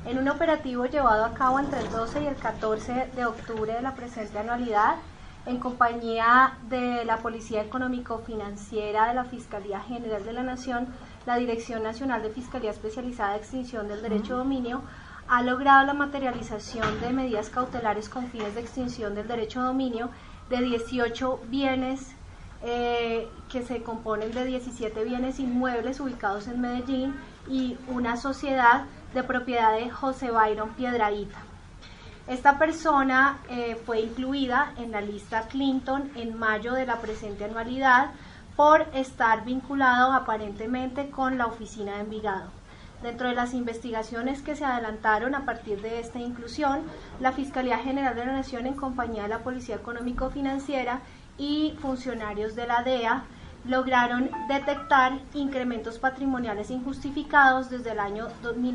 En un operativo llevado a cabo entre el 12 y el 14 de octubre de la presente anualidad, en compañía de la Policía Económico-Financiera de la Fiscalía General de la Nación, la Dirección Nacional de Fiscalía Especializada de Extinción del Derecho de Dominio ha logrado la materialización de medidas cautelares con fines de extinción del derecho de dominio de 18 bienes que se componen de 17 bienes inmuebles ubicados en Medellín y una sociedad de propiedad de José Byron Piedrahíta. Esta persona fue incluida en la lista Clinton en mayo de la presente anualidad por estar vinculado aparentemente con la oficina de Envigado. Dentro de las investigaciones que se adelantaron a partir de esta inclusión, la Fiscalía General de la Nación, en compañía de la Policía Económico-Financiera y funcionarios de la DEA, lograron detectar incrementos patrimoniales injustificados desde el año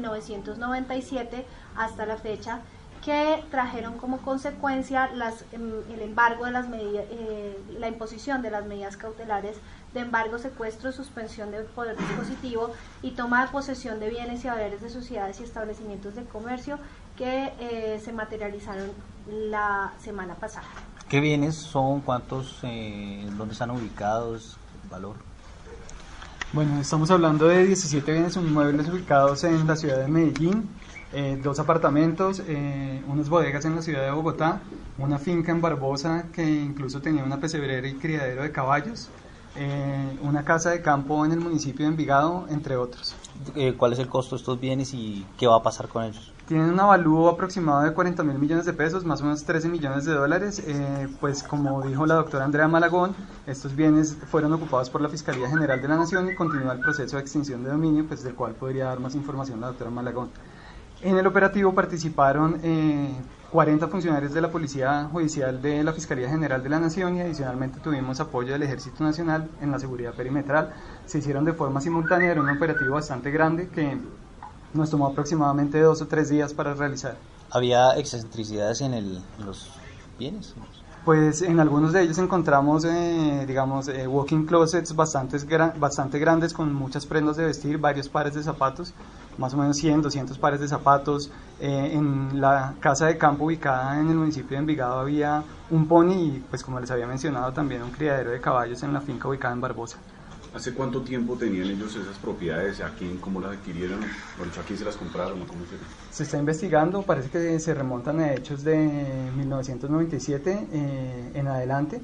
1997 hasta la fecha, que trajeron como consecuencia el embargo de las medidas, la imposición de las medidas cautelares de embargo, secuestro, suspensión de poder dispositivo y toma de posesión de bienes y haberes de sociedades y establecimientos de comercio que se materializaron la semana pasada. ¿Qué bienes son? ¿Cuántos? ¿Dónde están ubicados? ¿Valor? Bueno, estamos hablando de 17 bienes inmuebles ubicados en la ciudad de Medellín, 2 apartamentos, unas bodegas en la ciudad de Bogotá, una finca en Barbosa que incluso tenía una pesebrera y criadero de caballos, una casa de campo en el municipio de Envigado, entre otros. ¿Cuál es el costo de estos bienes y qué va a pasar con ellos? Tienen un avalúo aproximado de 40.000 millones de pesos, más o menos 13 millones de dólares. Pues como dijo la doctora Andrea Malagón, estos bienes fueron ocupados por la Fiscalía General de la Nación y continúa el proceso de extinción de dominio, pues del cual podría dar más información la doctora Malagón. En el operativo participaron 40 funcionarios de la Policía Judicial de la Fiscalía General de la Nación y adicionalmente tuvimos apoyo del Ejército Nacional en la seguridad perimetral. Se hicieron de forma simultánea, era un operativo bastante grande que nos tomó aproximadamente 2 o 3 días para realizar. ¿Había excentricidades en los bienes? Pues en algunos de ellos encontramos, walk-in closets bastante grandes con muchas prendas de vestir, varios pares de zapatos, más o menos 100, 200 pares de zapatos. En la casa de campo ubicada en el municipio de Envigado había un pony y, pues como les había mencionado, también un criadero de caballos en la finca ubicada en Barbosa. ¿Hace cuánto tiempo tenían ellos esas propiedades? ¿A quién, cómo las adquirieron? Por hecho, ¿a quién se las compraron? ¿Cómo se está investigando, parece que se remontan a hechos de 1997 en adelante.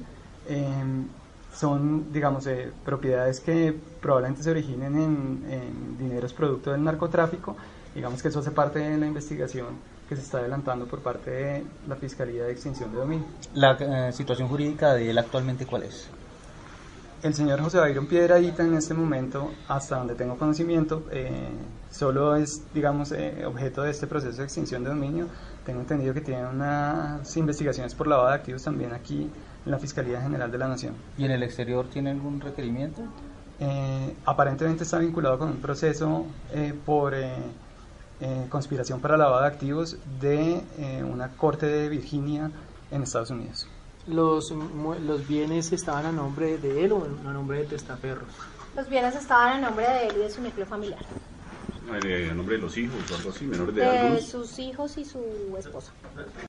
Son, propiedades que probablemente se originen en dineros producto del narcotráfico. Digamos que eso hace parte de la investigación que se está adelantando por parte de la Fiscalía de Extinción de Dominio. ¿La situación jurídica de él actualmente cuál es? El señor José Byron Piedrahíta en este momento, hasta donde tengo conocimiento, solo es, objeto de este proceso de extinción de dominio. Tengo entendido que tiene unas investigaciones por lavado de activos también aquí en la Fiscalía General de la Nación. ¿Y en el exterior tiene algún requerimiento? Aparentemente está vinculado con un proceso por conspiración para lavado de activos de una corte de Virginia en Estados Unidos. ¿Los bienes estaban a nombre de él o a nombre de testaferros? Los bienes estaban a nombre de él y de su núcleo familiar. ¿A nombre de los hijos o algo así, menores de edad? Sus hijos y su esposa.